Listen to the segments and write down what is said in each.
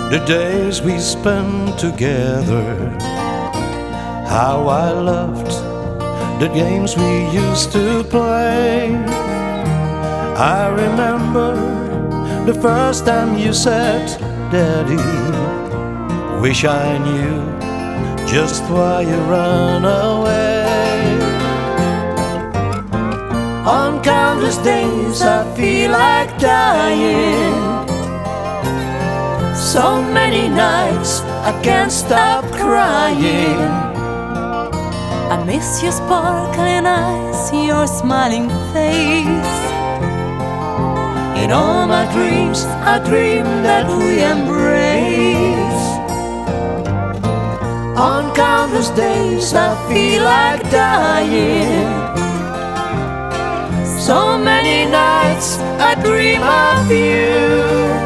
the days we spent together, how I loved the games we used to play. I remember the first time you said, Daddy, wish I knew just why you ran away. On countless days I feel like dying. So many nights I can't stop crying. I miss your sparkling eyes, your smiling face. In all my dreams I dream that we embrace. On countless days I feel like dying. So many nights I dream of you.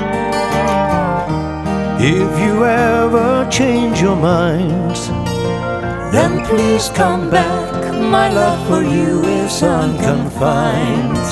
If you ever change your mind, then please come back. My love for you is unconfined.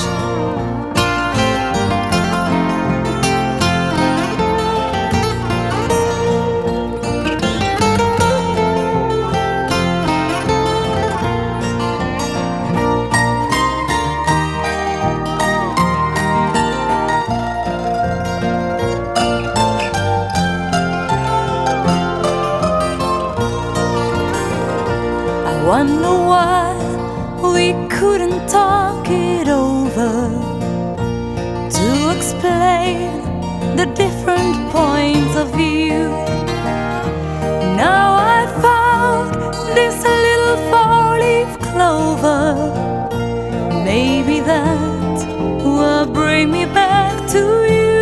I wonder why we couldn't talk it over to explain the different points of view. Now I found this little four-leaf clover. Maybe that will bring me back to you.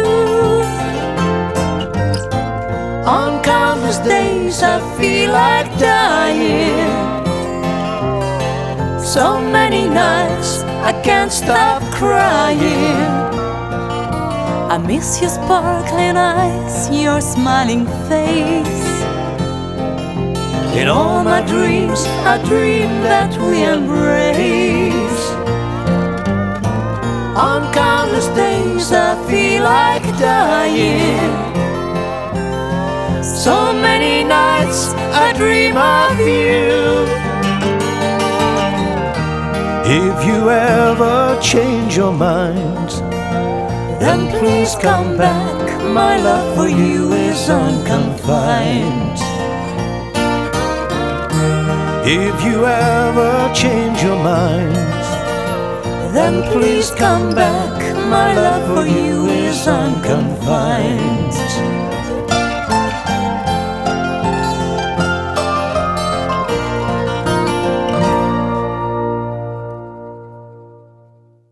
On countless days I feel like dying. So many nights I can't stop crying. I miss your sparkling eyes, your smiling face. In all my dreams I dream that we embrace. On countless days I feel like dying. So many nights I dream of you. If you ever change your mind, then please come back. My love for you is unconfined. If you ever change your mind, then please come back. My love for you